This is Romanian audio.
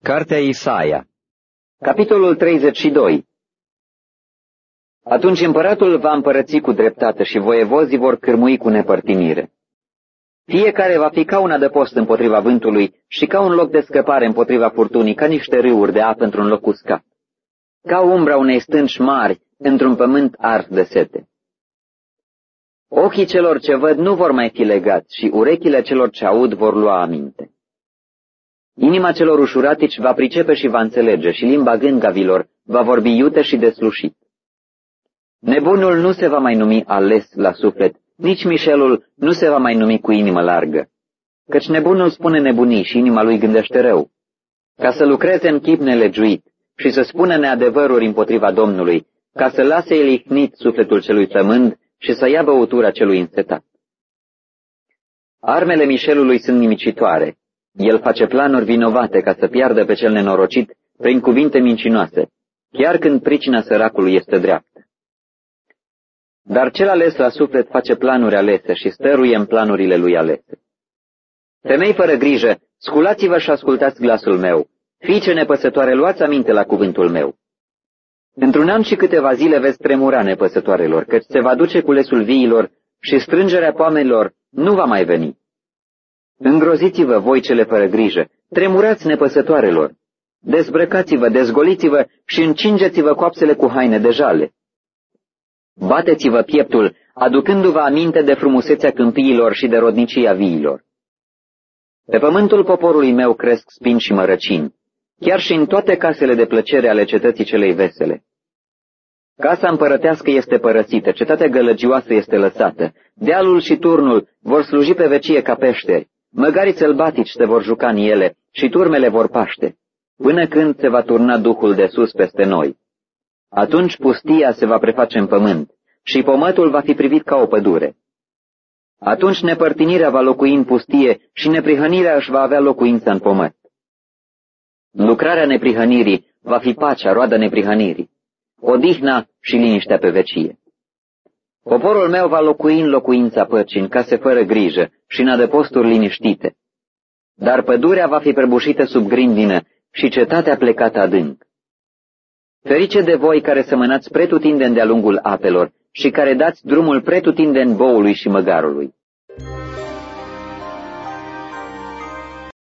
Cartea Isaia, capitolul 32. Atunci împăratul va împărăți cu dreptate și voievozii vor cârmui cu nepărtinire. Fiecare va fi ca un adăpost împotriva vântului și ca un loc de scăpare împotriva furtunii, ca niște râuri de apă într-un loc uscat, ca umbra unei stânci mari într-un pământ ars de sete. Ochii celor ce văd nu vor mai fi legați și urechile celor ce aud vor lua aminte. Inima celor ușuratici va pricepe și va înțelege și limba gângavilor va vorbi iute și deslușit. Nebunul nu se va mai numi ales la suflet, nici mișelul nu se va mai numi cu inimă largă, căci nebunul spune nebunii și inima lui gândește rău, ca să lucreze în chip nelegiuit și să spună neadevăruri împotriva Domnului, ca să lase el ihnit sufletul celui flămând și să ia băutura celui însetat. Armele mișelului sunt nimicitoare. El face planuri vinovate ca să piardă pe cel nenorocit prin cuvinte mincinoase, chiar când pricina săracului este dreaptă. Dar cel ales la suflet face planuri alese și stăruie în planurile lui alese. Femei fără grijă, sculați-vă și ascultați glasul meu. Fiice nepăsătoare, luați aminte la cuvântul meu. Într-un an și câteva zile veți tremura, nepăsătoarelor, căci se va duce culesul viilor și strângerea poamelor nu va mai veni. Îngroziți-vă, voi cele fără grijă, tremurați, nepăsătoarelor, dezbrăcați-vă, dezgoliți-vă și încingeți-vă coapsele cu haine de jale. Bateți-vă pieptul, aducându-vă aminte de frumusețea câmpiilor și de rodnicia viilor. Pe pământul poporului meu cresc spini și mărăcini, chiar și în toate casele de plăcere ale cetății celei vesele. Casa împărătească este părăsită, cetatea gălăgioasă este lăsată, dealul și turnul vor sluji pe vecie ca peșteri, măgarii sălbatici se vor juca în ele și turmele vor paște, până când se va turna Duhul de sus peste noi. Atunci pustia se va preface în pământ și pomătul va fi privit ca o pădure. Atunci nepărtinirea va locui în pustie și neprihănirea își va avea locuința în pământ. Lucrarea neprihănirii va fi pacea, roada neprihănirii, odihna și liniștea pe vecie. Poporul meu va locui în locuința păcii, în case fără grijă și în adăposturi liniștite. Dar pădurea va fi prăbușită sub grindină și cetatea plecată adânc. Ferice de voi care semănați pretutindeni de-a lungul apelor și care dați drumul pretutindeni boului și măgarului.